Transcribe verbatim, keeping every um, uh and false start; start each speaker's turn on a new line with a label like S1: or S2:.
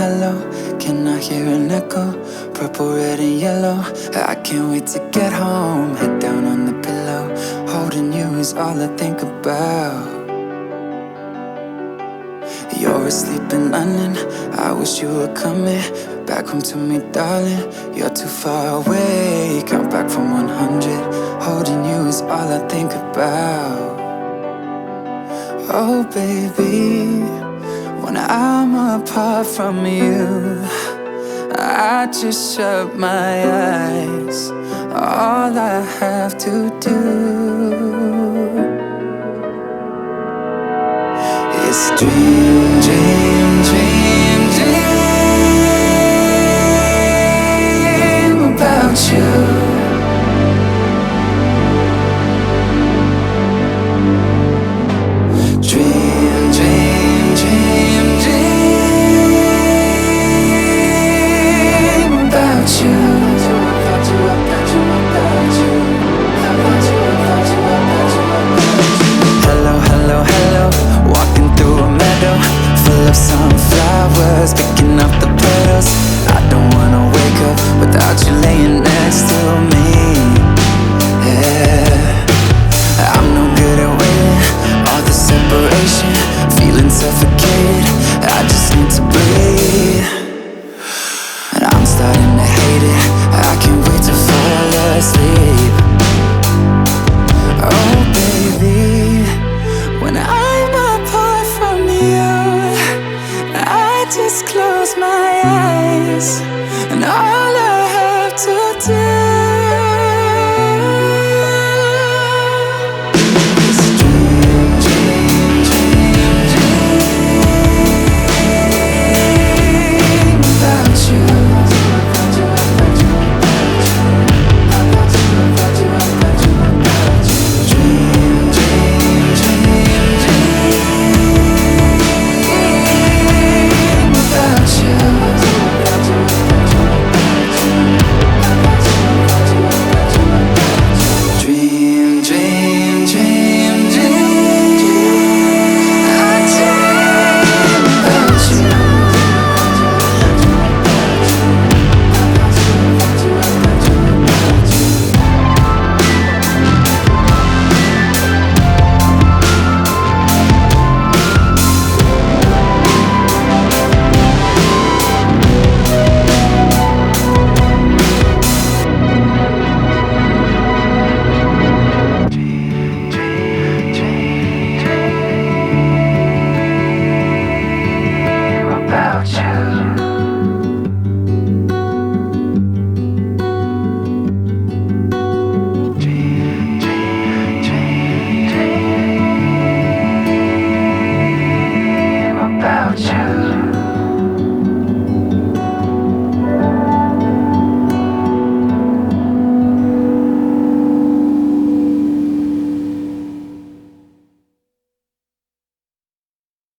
S1: hello. Can I hear an echo? Purple, red and yellow. I can't wait to get home. Head down on the pillow. Holding you is all I think about. You're asleep in London. I wish you were coming back home to me, darling. You're too far away. Count back from one hundred. Holding you is all I think about. Oh baby, when I'm apart from you, I just shut my eyes. All I have to do is dream.